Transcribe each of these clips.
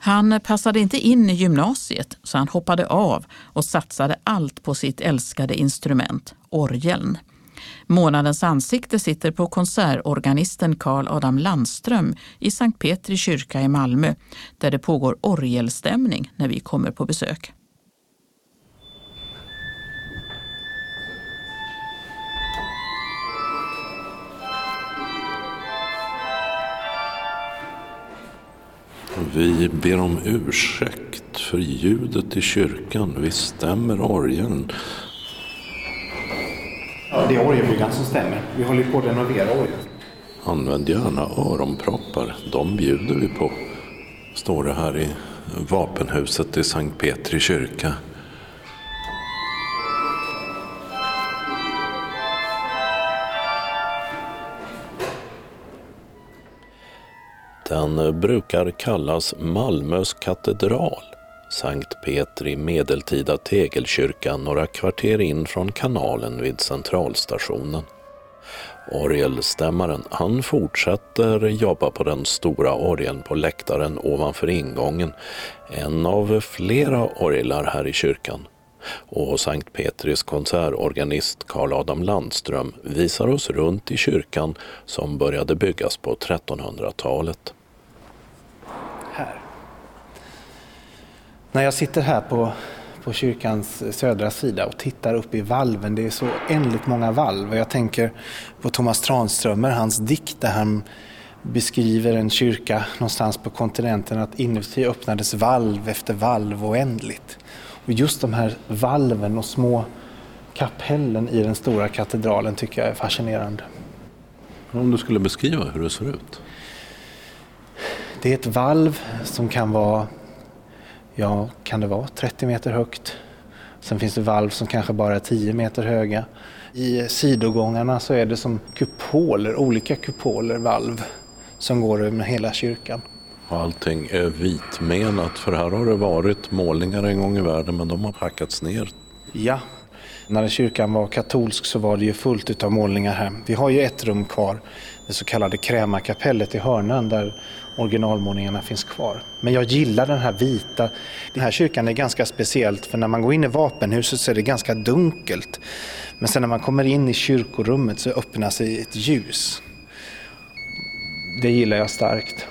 Han passade inte in i gymnasiet så han hoppade av och satsade allt på sitt älskade instrument, orgeln. Månadens ansikte sitter på konsertorganisten Carl Adam Landström i Sankt Petri kyrka i Malmö där det pågår orgelstämning när vi kommer på besök. Vi ber om ursäkt för ljudet i kyrkan. Vi stämmer orgeln. Ja, det är orgelbyggan som stämmer. Vi håller på att renovera orgeln. Använd gärna öronproppar. De bjuder vi på. Står det här i vapenhuset i Sankt Petri kyrka. Den brukar kallas Malmös katedral, Sankt Petri medeltida tegelkyrkan några kvarter in från kanalen vid centralstationen. Orgelstämmaren, han fortsätter jobba på den stora orgeln på läktaren ovanför ingången, en av flera orglar här i kyrkan. Och Sankt Petris konsertorganist Carl Adam Landström visar oss runt i kyrkan som började byggas på 1300-talet. Här. När jag sitter här på kyrkans södra sida och tittar upp i valven, det är så ändligt många valv. Och jag tänker på Thomas Tranströmer, hans dikt där han beskriver en kyrka någonstans på kontinenten, att inuti öppnades valv efter valv oändligt. Och just de här valven och små kapellen i den stora katedralen tycker jag är fascinerande. Om du skulle beskriva hur det ser ut? Det är ett valv som kan vara, kan det vara 30 meter högt. Sen finns det valv som kanske bara är 10 meter höga. I sidogångarna så är det som kupoler, olika kupoler, valv som går över hela kyrkan. Allting är vitmenat, för här har det varit målningar en gång i världen, men de har hackats ner. Ja, när kyrkan var katolsk så var det ju fullt utav målningar här. Vi har ju ett rum kvar, det så kallade krämarkapellet i hörnan där originalmålningarna finns kvar. Men jag gillar den här vita. Den här kyrkan är ganska speciellt, för när man går in i vapenhuset så är det ganska dunkelt. Men sen när man kommer in i kyrkorummet så öppnar sig ett ljus. Det gillar jag starkt.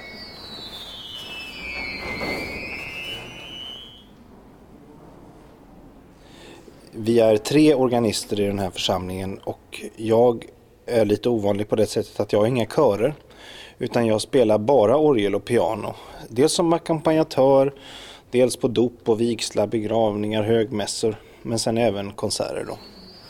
Vi är 3 organister i den här församlingen och jag är lite ovanlig på det sättet att jag har inga körer, utan jag spelar bara orgel och piano. Dels som ackompanjatör, dels på dop och vigslar, begravningar, högmässor, men sen även konserter då.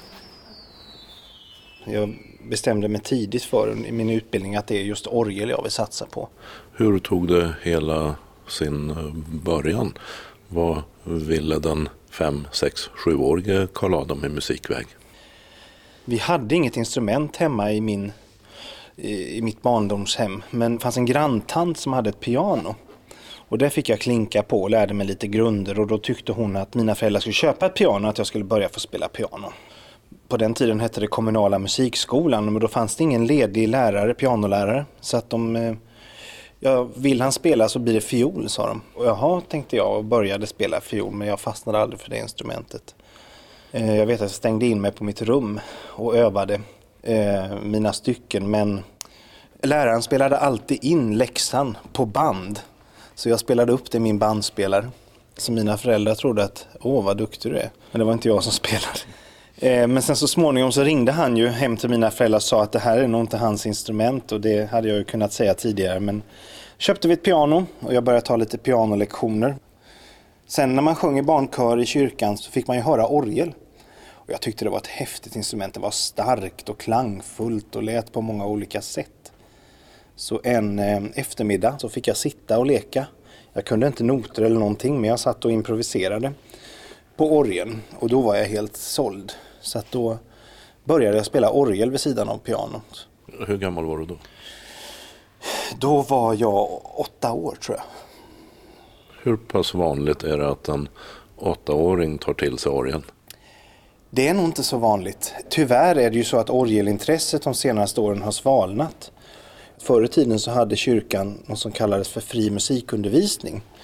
Jag bestämde mig tidigt för i min utbildning att det är just orgel jag vill satsa på. Hur tog det hela sin början? Vad ville den 5-, 6-, 7-årige Carl Adam i musikväg? Vi hade inget instrument hemma i mitt barndomshem, men det fanns en granntant som hade ett piano. Och där fick jag klinka på och lärde mig lite grunder, och då tyckte hon att mina föräldrar skulle köpa ett piano och att jag skulle börja få spela piano. På den tiden hette det kommunala musikskolan, men då fanns det ingen ledig pianolärare, så att vill han spela så blir det fiol, sa de. Och jaha, tänkte jag, och började spela fiol, men jag fastnade aldrig för det instrumentet. Jag vet att jag stängde in mig på mitt rum och övade mina stycken, men läraren spelade alltid in läxan på band. Så jag spelade upp det i min bandspelare. Så mina föräldrar trodde att, vad duktig du är. Men det var inte jag som spelade. Men sen så småningom så ringde han ju hem till mina föräldrar och sa att det här är nog inte hans instrument, och det hade jag ju kunnat säga tidigare. Men köpte vi ett piano och jag började ta lite pianolektioner. Sen när man sjöng i barnkör i kyrkan så fick man ju höra orgel. Och jag tyckte det var ett häftigt instrument. Det var starkt och klangfullt och lät på många olika sätt. Så en eftermiddag så fick jag sitta och leka. Jag kunde inte noter eller någonting, men jag satt och improviserade på orgeln. Och då var jag helt såld. Så att då började jag spela orgel vid sidan av pianot. Hur gammal var du då? Då var jag 8 år, tror jag. Hur pass vanligt är det att en 8-åring tar till sig orgeln? Det är nog inte så vanligt. Tyvärr är det ju så att orgelintresset de senaste åren har svalnat. Förr i tiden så hade kyrkan något som kallades för fri musikundervisning.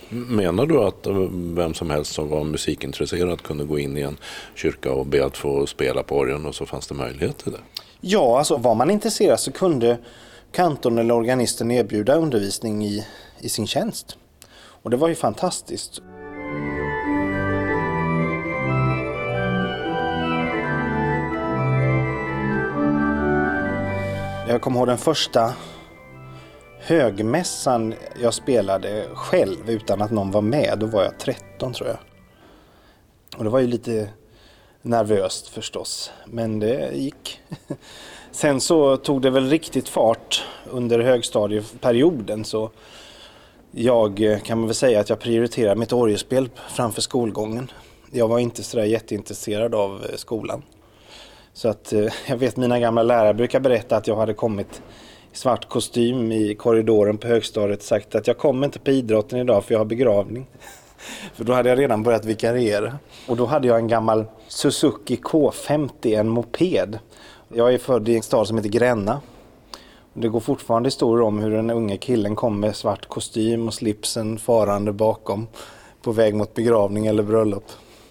Menar du att vem som helst som var musikintresserad kunde gå in i en kyrka och be att få spela på orgeln och så fanns det möjlighet till det? Ja, alltså var man intresserad så kunde kantorn eller organisten erbjuda undervisning i sin tjänst. Och det var ju fantastiskt. Jag kommer ihåg den första högmässan jag spelade själv utan att någon var med. Då var jag 13 tror jag. Och det var ju lite nervöst förstås, men det gick. Sen så tog det väl riktigt fart under högstadieperioden, så jag kan väl säga att jag prioriterade mitt orgelspel framför skolgången. Jag var inte så där jätteintresserad av skolan. Så att jag vet mina gamla lärare brukar berätta att jag hade kommit i svart kostym i korridoren på högstadiet och sagt att jag kommer inte på idrotten idag för jag har begravning. För då hade jag redan börjat vikariera. Och då hade jag en gammal Suzuki K50, en moped. Jag är född i en stad som heter Gränna. Det går fortfarande historier om hur den unge killen kom med svart kostym och slipsen farande bakom på väg mot begravning eller bröllop.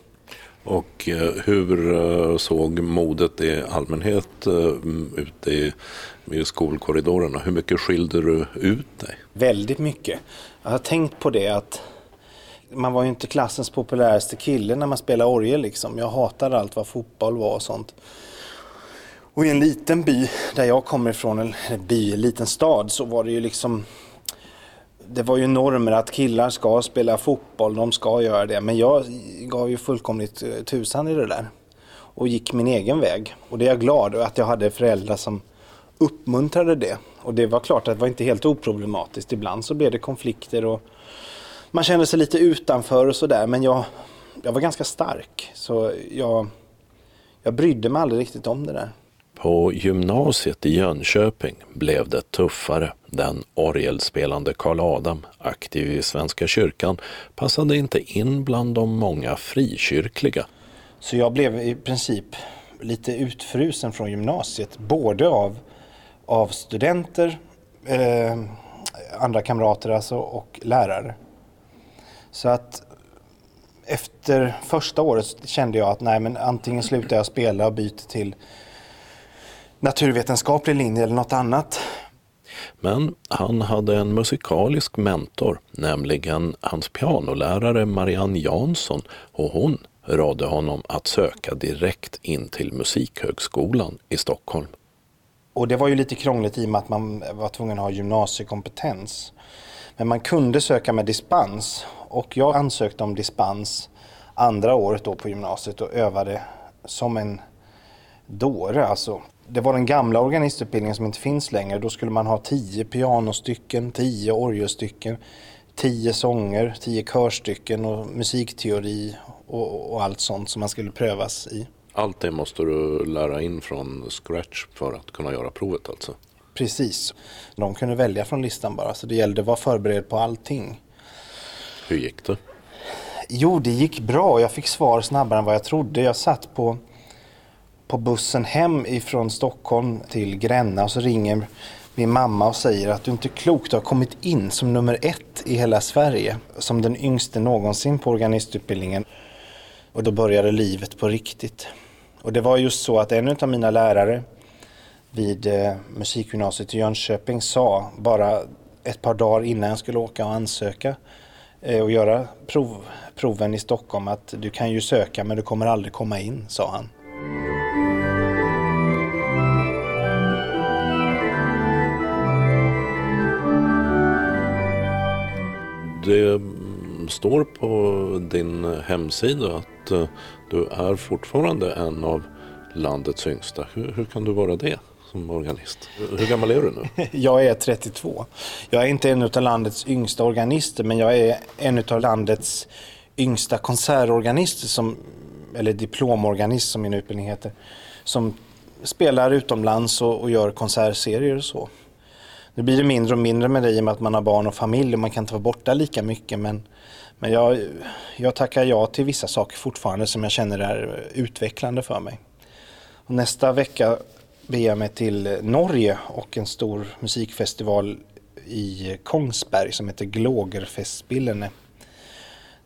Och hur såg modet i allmänhet ute i skolkorridorerna? Hur mycket skilde du ut dig? Väldigt mycket. Jag har tänkt på det att man var ju inte klassens populäraste kille när man spelade orgel liksom. Jag hatade allt vad fotboll var och sånt. Och i en liten by där jag kommer ifrån, en liten stad, så var det ju liksom, det var ju normer att killar ska spela fotboll, de ska göra det. Men jag gav ju fullkomligt tusan i det där och gick min egen väg. Och det är jag glad att jag hade föräldrar som uppmuntrade det. Och det var klart att det var inte helt oproblematiskt. Ibland så blev det konflikter och man kände sig lite utanför och sådär. Men jag var ganska stark, så jag brydde mig aldrig riktigt om det där. På gymnasiet i Jönköping blev det tuffare. Den orgelspelande Karl Adam, aktiv i Svenska kyrkan, passade inte in bland de många frikyrkliga. Så jag blev i princip lite utfrusen från gymnasiet, både av studenter, andra kamrater alltså, och lärare. Så att efter första året kände jag att nej, men antingen slutar jag spela och byter till naturvetenskaplig linje eller något annat. Men han hade en musikalisk mentor, nämligen hans pianolärare Marianne Jansson, och hon rådde honom att söka direkt in till Musikhögskolan i Stockholm. Och det var ju lite krångligt i och med att man var tvungen att ha gymnasiekompetens. Men man kunde söka med dispens, och jag ansökte om dispens andra året då på gymnasiet och övade som en dåre alltså. Det var den gamla organistutbildningen som inte finns längre. Då skulle man ha 10 pianostycken, 10 orgelstycken, 10 sånger, 10 körstycken och musikteori och allt sånt som man skulle prövas i. Allt det måste du lära in från scratch för att kunna göra provet alltså? Precis. De kunde välja från listan bara, så det gällde att vara förberedd på allting. Hur gick det? Jo, det gick bra. Jag fick svar snabbare än vad jag trodde. Jag satt på bussen hem ifrån Stockholm till Gränna och så ringer min mamma och säger att du inte är klok, du har kommit in som nummer 1 i hela Sverige, som den yngste någonsin på organistutbildningen. Och då började livet på riktigt. Och det var just så att en av mina lärare vid musikgymnasiet i Jönköping sa bara ett par dagar innan jag skulle åka och ansöka och göra proven i Stockholm att du kan ju söka men du kommer aldrig komma in, sa han. Det står på din hemsida att du är fortfarande en av landets yngsta. Hur kan du vara det som organist? Hur gammal är du nu? Jag är 32. Jag är inte en av landets yngsta organister, men jag är en av landets yngsta konsertorganister, eller diplomorganist som min utbildning heter, som spelar utomlands och gör konsertserier och så. Nu blir det mindre och mindre med det i och med att man har barn och familj och man kan inte vara borta lika mycket, men jag tackar ja till vissa saker fortfarande som jag känner är utvecklande för mig. Och nästa vecka beger jag mig till Norge och en stor musikfestival i Kongsberg som heter Glågerfestspillene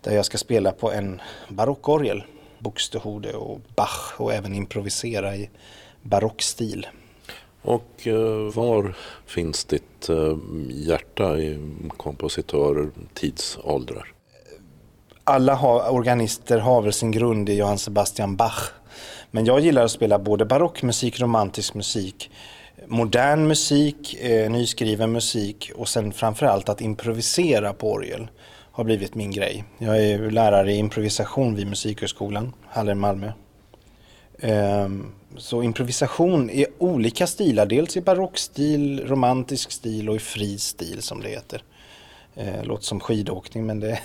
där jag ska spela på en barockorgel, Buxtehude och Bach, och även improvisera i barockstil. Och var finns ditt hjärta i kompositörer, tidsåldrar? Alla organister har väl sin grund i Johann Sebastian Bach. Men jag gillar att spela både barockmusik, romantisk musik, modern musik, nyskriven musik och sen framförallt att improvisera på orgel har blivit min grej. Jag är lärare i improvisation vid Musikhögskolan, Haller Malmö. Så improvisation i olika stilar, dels i barockstil, romantisk stil och i fri stil som det heter. Låter som skidåkning, men det...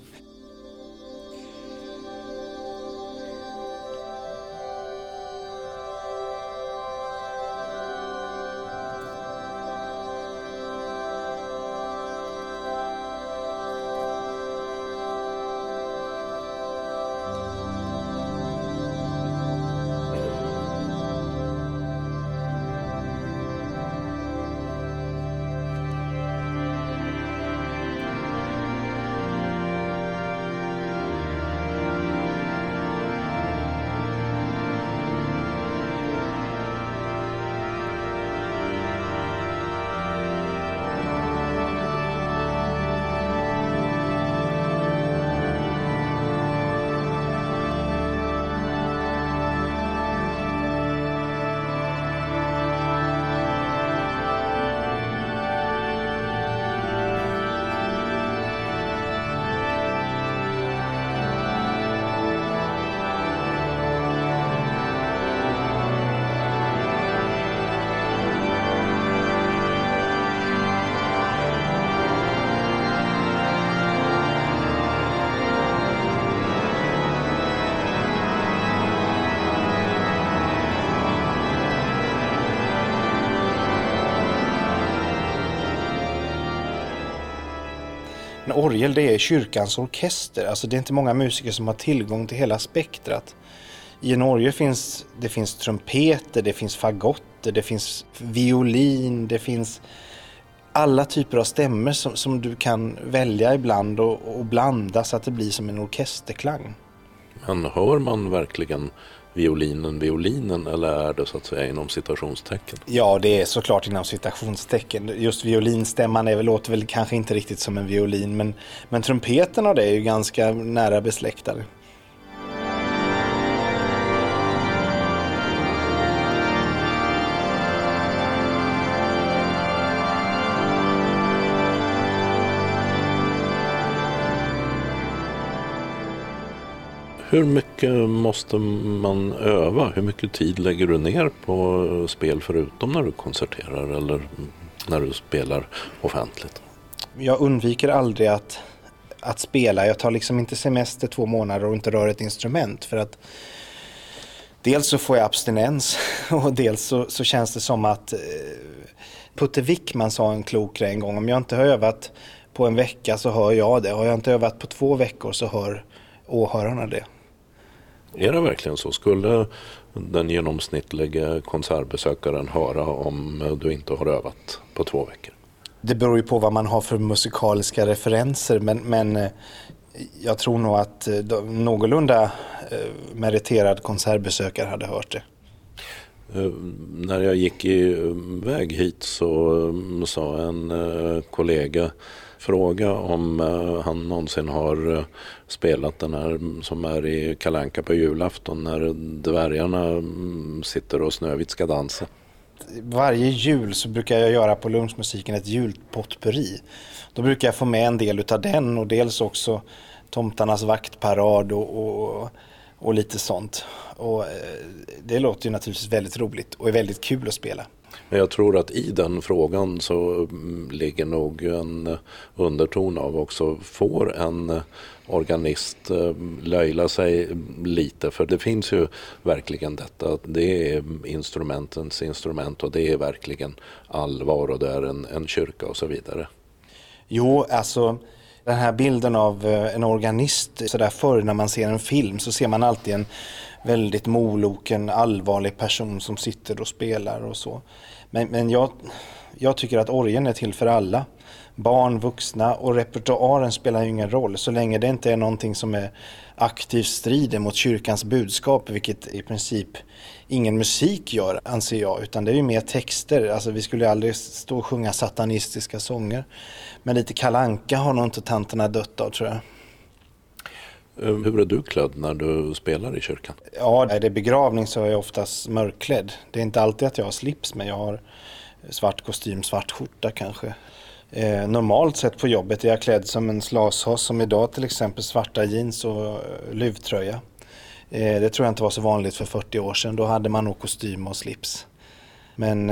En orgel, det är kyrkans orkester. Alltså det är inte många musiker som har tillgång till hela spektrat. I en orgel finns trumpeter, det finns fagotter, det finns violin, det finns alla typer av stämmor som du kan välja ibland och blanda så att det blir som en orkesterklang. Men hör man verkligen violinen eller är det så att säga inom citationstecken? Ja, det är såklart inom citationstecken. Just violinstämman låter väl kanske inte riktigt som en violin, men trumpeten av det är ju ganska nära besläktade. Hur mycket måste man öva? Hur mycket tid lägger du ner på spel förutom när du konserterar eller när du spelar offentligt? Jag undviker aldrig att spela. Jag tar liksom inte semester 2 månader och inte rör ett instrument för att dels så får jag abstinens och dels så känns det som att Putte Wickman sa en klok grej en gång. Om jag inte har övat på en vecka så hör jag det. Har jag inte övat på 2 veckor så hör åhörarna det. Är det verkligen så? Skulle den genomsnittliga konsertbesökaren höra om du inte har övat på 2 veckor? Det beror ju på vad man har för musikaliska referenser, men jag tror nog att någorlunda meriterad konsertbesökare hade hört det. När jag gick iväg hit så sa en kollega fråga om han någonsin har spelat den här som är i Kalle Anka på julafton när dvärgarna sitter och Snövit ska dansa. Varje jul så brukar jag göra på Lunchmusiken ett julpotpurri. Då brukar jag få med en del utav den och dels också Tomtarnas vaktparad och lite sånt. Och det låter ju naturligtvis väldigt roligt och är väldigt kul att spela. Men jag tror att i den frågan så ligger nog en underton av också får en organist löjla sig lite. För det finns ju verkligen detta att det är instrumentens instrument och det är verkligen allvar och det är en kyrka och så vidare. Jo, alltså den här bilden av en organist så där förr när man ser en film så ser man alltid en väldigt moloken, allvarlig person som sitter och spelar och så. Men jag tycker att orgeln är till för alla. barn, vuxna, och repertoaren spelar ju ingen roll så länge det inte är någonting som är aktivt strider mot kyrkans budskap, vilket i princip ingen musik gör, anser jag, utan det är ju mer texter. Alltså vi skulle aldrig stå och sjunga satanistiska sånger, men lite Kalle Anka har nog inte tanterna dött av, tror jag. Hur är du klädd när du spelar i kyrkan? Ja, är det begravning så är jag oftast mörkklädd. Det är inte alltid att jag har slips, men jag har svart kostym, svart skjorta kanske. Normalt sett på jobbet är jag klädd som en slashas, som idag till exempel svarta jeans och luvtröja. Det tror jag inte var så vanligt för 40 år sedan. Då hade man nog kostym och slips. Men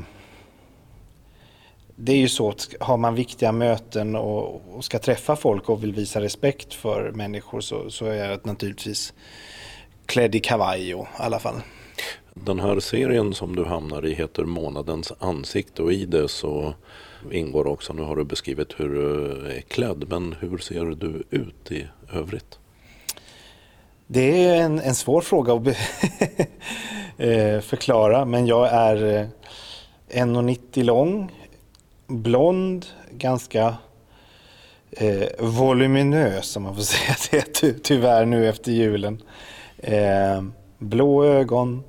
det är ju så att har man viktiga möten och ska träffa folk och vill visa respekt för människor så är jag naturligtvis klädd i kavaj i alla fall. Den här serien som du hamnar i heter Månadens ansikte, och i det så ingår också, nu har du beskrivit hur du är klädd, men hur ser du ut i övrigt? Det är en svår fråga att förklara, men jag är 1,90 lång, blond, ganska voluminös, om man får säga det tyvärr nu efter julen. Blå ögon.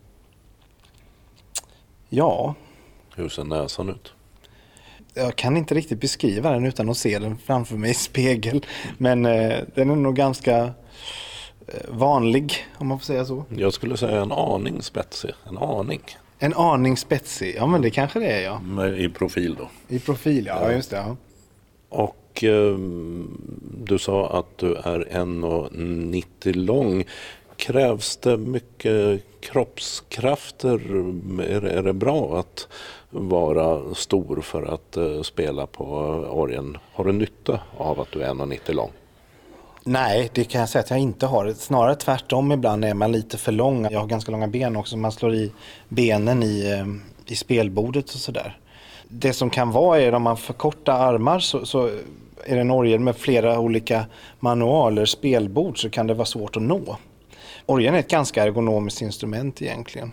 Ja. Hur ser näsan ut? Jag kan inte riktigt beskriva den utan att se den framför mig i spegel. Men den är nog ganska vanlig, om man får säga så. Jag skulle säga en aning spetsig. En aning. En aning spetsig, ja men det kanske det är, ja. I profil då. I profil, ja just det. Ja. Och du sa att du är 1,90 lång. Krävs det mycket kroppskrafter? Är det bra att vara stor för att spela på orgeln? Har du nytta av att du är 1,90 lång? Nej, det kan jag säga att jag inte har. Snarare tvärtom, ibland är man lite för lång. Jag har ganska långa ben också. Man slår i benen i spelbordet och sådär. Det som kan vara är om man förkortar armar så är det en orgel med flera olika manualer, spelbord, så kan det vara svårt att nå. Orgeln är ett ganska ergonomiskt instrument egentligen.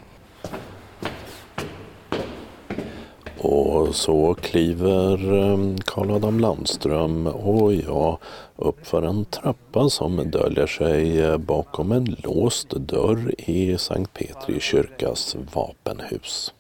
Och så kliver Carl Adam Landström och jag upp för en trappa som döljer sig bakom en låst dörr i Sankt Petri kyrkas vapenhus.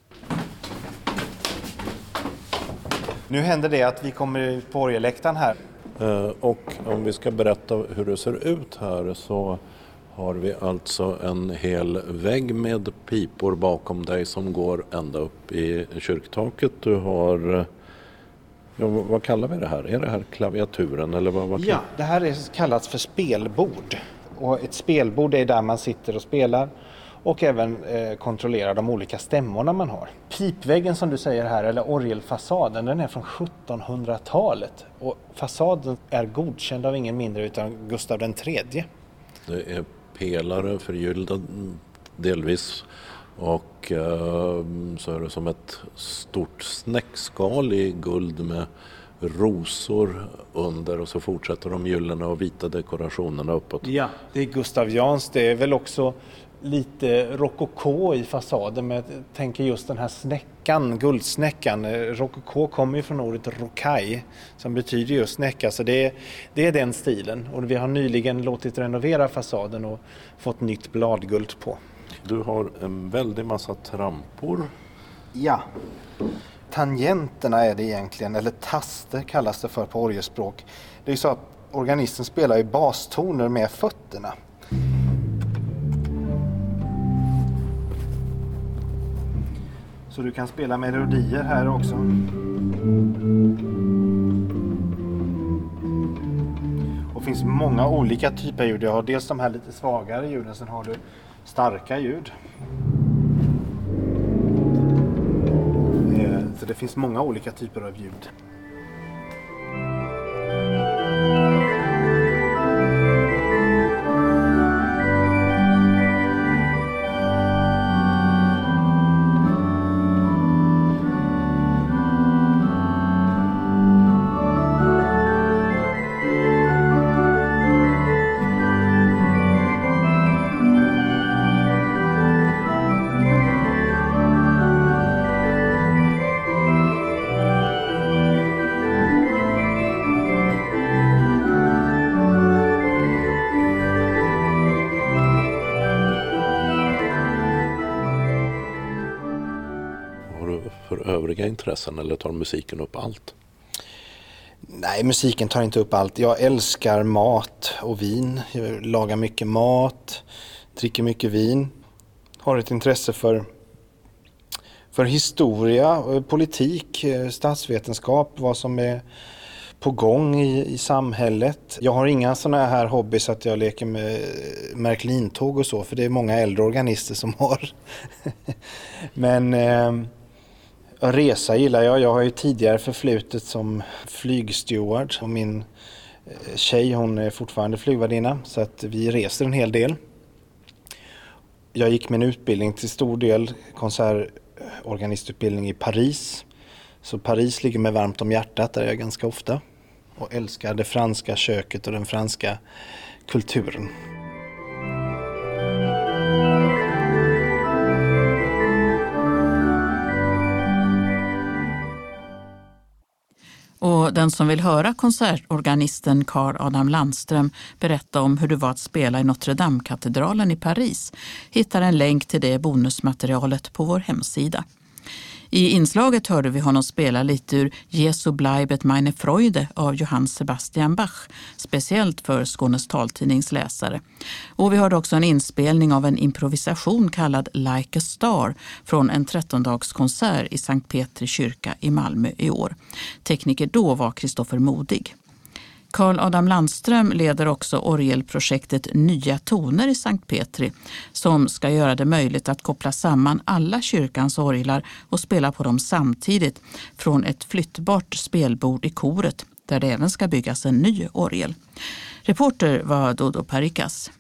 Nu händer det att vi kommer ut på orgelläktaren här. Och om vi ska berätta hur det ser ut här så har vi alltså en hel vägg med pipor bakom dig som går ända upp i kyrktaket. Du har, vad kallar vi det här? Är det här klaviaturen? Eller vad Ja, det här är kallats för spelbord. Och ett spelbord är där man sitter och spelar och även kontrollerar de olika stämmorna man har. Pipväggen som du säger här, eller orgelfasaden, den är från 1700-talet. Och fasaden är godkänd av ingen mindre utan Gustav III. Det är pelare förgyllda delvis och så är det som ett stort snäckskal i guld med rosor under och så fortsätter de gyllene och vita dekorationerna uppåt. Ja, det är Gustav Jans. Det är väl också lite rokoko i fasaden, men jag tänker just den här snäckan, guldsnäckan. Rokoko kommer ju från ordet rokai som betyder just snäcka, så det är den stilen. Och vi har nyligen låtit renovera fasaden och fått nytt bladguld på. Du har en väldig massa trampor. Ja, tangenterna är det egentligen, eller taster kallas det för på orgelspråk. Det är så att organisten spelar i bastoner med fötterna. Så du kan spela melodier här också. Och det finns många olika typer av ljud. Jag har dels de här lite svagare ljuden, sen har du starka ljud. Så det finns många olika typer av ljud. övriga intressen eller tar musiken upp allt? Nej, musiken tar inte upp allt. Jag älskar mat och vin. Jag lagar mycket mat, dricker mycket vin. Har ett intresse för historia, politik, statsvetenskap, vad som är på gång i samhället. Jag har inga sådana här hobbys att jag leker med Märklintåg och så, för det är många äldre organister som har. Men resa gillar jag. Jag har ju tidigare förflutet som flygsteward och min tjej, hon är fortfarande flygvärdinna, så att vi reser en hel del. Jag gick min utbildning till stor del konsertorganistutbildning i Paris. Så Paris ligger mig varmt om hjärtat, där jag är ganska ofta. Och älskar det franska köket och den franska kulturen. Och den som vill höra konsertorganisten Carl Adam Landström berätta om hur det var att spela i Notre Dame-katedralen i Paris hittar en länk till det bonusmaterialet på vår hemsida. I inslaget hörde vi honom spela lite ur Jesu bleibet meine Freude av Johann Sebastian Bach, speciellt för Skånes taltidnings läsare. Och vi hörde också en inspelning av en improvisation kallad Like a Star från en 13-dagskonsert i Sankt Petri kyrka i Malmö i år. Tekniker då var Kristoffer Modig. Carl Adam Landström leder också orgelprojektet Nya toner i Sankt Petri som ska göra det möjligt att koppla samman alla kyrkans orglar och spela på dem samtidigt från ett flyttbart spelbord i koret där det även ska byggas en ny orgel. Reporter var Dodo Parikas.